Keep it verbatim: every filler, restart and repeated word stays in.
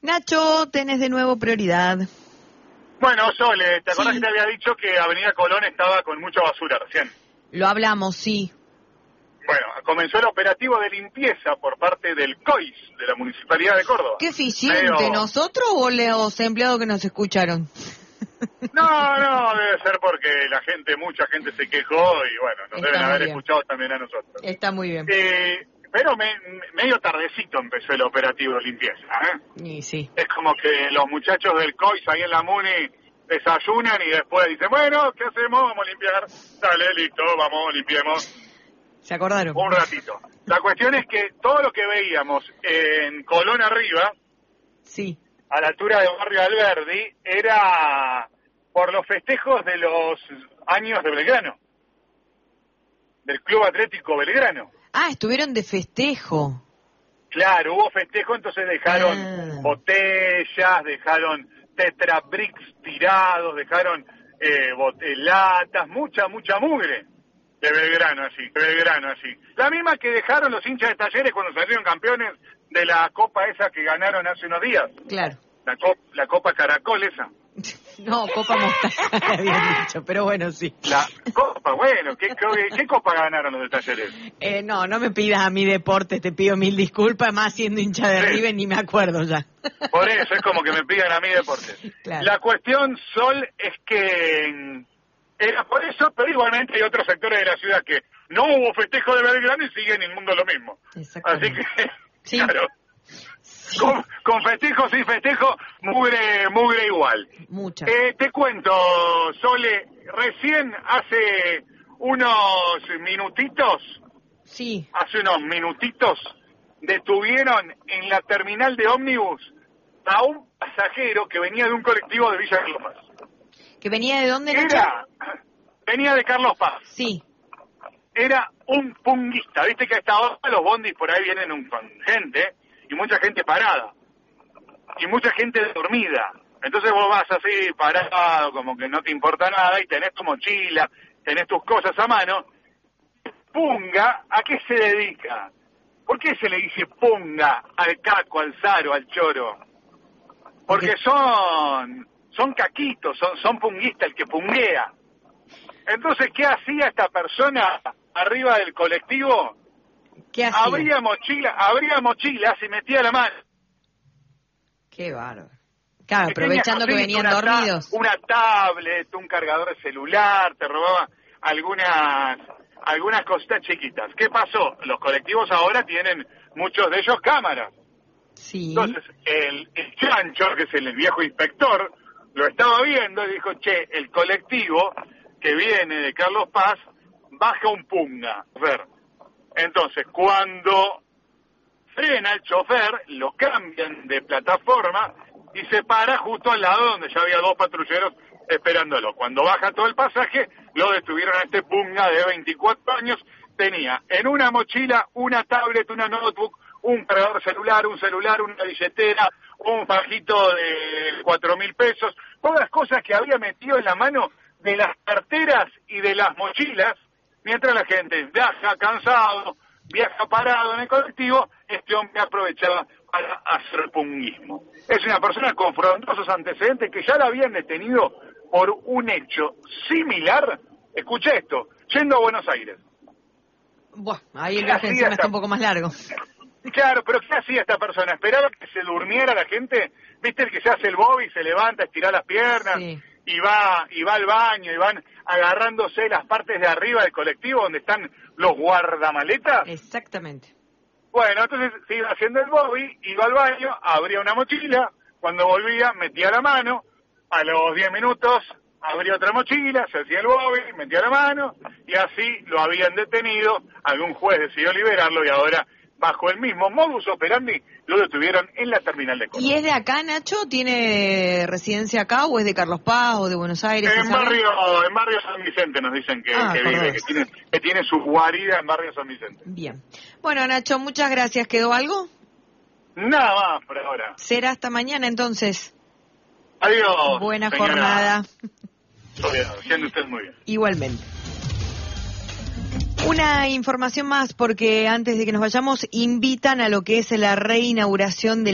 Nacho, tenés de nuevo prioridad. Bueno, Sole, ¿te acordás Sí. que te había dicho que Avenida Colón estaba con mucha basura recién? Lo hablamos, sí. Bueno, comenzó el operativo de limpieza por parte del C O I S, de la Municipalidad de Córdoba. Qué eficiente, Medio- ¿nosotros o los empleados que nos escucharon? No, no, debe ser porque la gente, mucha gente se quejó y bueno, nos Está deben muy haber bien. escuchado también a nosotros. Está muy bien. Eh, pero me- medio tardecito empezó el operativo de limpieza, ¿eh? Y sí. Es como que los muchachos del C O I S ahí en la Muni desayunan y después dicen, bueno, ¿qué hacemos? Vamos a limpiar. Dale, listo, vamos, limpiemos ¿Se acordaron? un ratito. La cuestión es que todo lo que veíamos en Colón arriba, Sí. a la altura de Barrio Alberdi, era por los festejos de los años de Belgrano, del Club Atlético Belgrano. Ah, estuvieron de festejo. Claro, hubo festejo, entonces dejaron Ah. botellas, dejaron tetrabricks tirados, dejaron eh, bote- latas, mucha, mucha mugre de Belgrano así, de Belgrano así. La misma que dejaron los hinchas de Talleres cuando salieron campeones de la copa esa que ganaron hace unos días, Claro. la, cop- la Copa Caracol esa. No, Copa Mostaza, habían dicho, pero bueno, sí. La copa, bueno, ¿qué, qué, qué copa ganaron los de Talleres? Eh, no, no me pidas a mi deportes, te pido mil disculpas, más siendo hincha de Sí. River ni me acuerdo ya. Por eso es como que me pidan a mí deportes. Claro. La cuestión, Sol, es que mm, era por eso, pero igualmente hay otros sectores de la ciudad que no hubo festejo de Belgrano y siguen inmundo lo mismo. Así Exactamente. que, Sí. claro, Sí. con, con festejo, sin festejo, mugre, mugre igual. Mucha. Eh, te cuento, Sole, recién hace unos minutitos, Sí. hace unos minutitos, detuvieron en la terminal de ómnibus a un pasajero que venía de un colectivo de Villa Carlos Paz. ¿Que venía de dónde, Nacho? Era, venía de Carlos Paz, Sí. era un punguista. Viste que hasta ahora los bondis por ahí vienen un, con gente y mucha gente parada y mucha gente dormida. Entonces vos vas así parado, como que no te importa nada y tenés tu mochila, tenés tus cosas a mano. Punga, ¿a qué se dedica? ¿Por qué se le dice punga al caco, al zaro, al choro? Porque Porque- son son caquitos, son, son punguistas, el que punguea. Entonces, ¿qué hacía esta persona arriba del colectivo? ¿Qué hacía? Abría mochila, abría mochilas y metía la mano. Qué bárbaro. Claro, Y aprovechando que tenía venían una ta- dormidos. Una tablet, un cargador de celular, te robaba algunas algunas cositas chiquitas. ¿Qué pasó? Los colectivos ahora tienen, muchos de ellos, cámaras. Sí. Entonces, el, el chancho, que es el viejo inspector, lo estaba viendo y dijo, che, el colectivo que viene de Carlos Paz baja un punga. A ver. Entonces, cuando frena el chofer, lo cambian de plataforma y se para justo al lado donde ya había dos patrulleros esperándolo. Cuando baja todo el pasaje, lo detuvieron a este punga de veinticuatro años. Tenía en una mochila una tablet, una notebook, un cargador celular, un celular, una billetera, un fajito de cuatro mil pesos, todas cosas que había metido en la mano de las carteras y de las mochilas, mientras la gente viaja cansado, viaja parado en el colectivo, este hombre aprovechaba para hacer punguismo. Es una persona con frondosos antecedentes que ya la habían detenido por un hecho similar, escucha esto, yendo a Buenos Aires. Bueno, ahí el ¿Qué viaje hacía encima esta- está un poco más largo. Claro, pero ¿qué hacía esta persona? ¿Esperaba que se durmiera la gente? ¿Viste el que se hace el bobby, se levanta, estira las piernas Sí. y va y va al baño y van agarrándose las partes de arriba del colectivo donde están los guardamaletas? Exactamente. Bueno, entonces se iba haciendo el bobby, iba al baño, abría una mochila, cuando volvía metía la mano, a los diez minutos abría otra mochila, se hacía el bobby, metía la mano y así lo habían detenido, algún juez decidió liberarlo y ahora bajo el mismo modus operandi lo detuvieron en la terminal de Córdoba. ¿Y es de acá, Nacho? ¿Tiene residencia acá o es de Carlos Paz o de Buenos Aires? ¿se En sabe? barrio, en barrio San Vicente nos dicen que, Ah, que vive, perdón. que tiene, que tiene su guarida en barrio San Vicente. Bien. Bueno, Nacho, muchas gracias. ¿Quedó algo? Nada más por ahora. Será hasta mañana entonces. Adiós. Buena señora. jornada. Soledad, siendo usted muy bien. Igualmente. Una información más, porque antes de que nos vayamos, invitan a lo que es la reinauguración de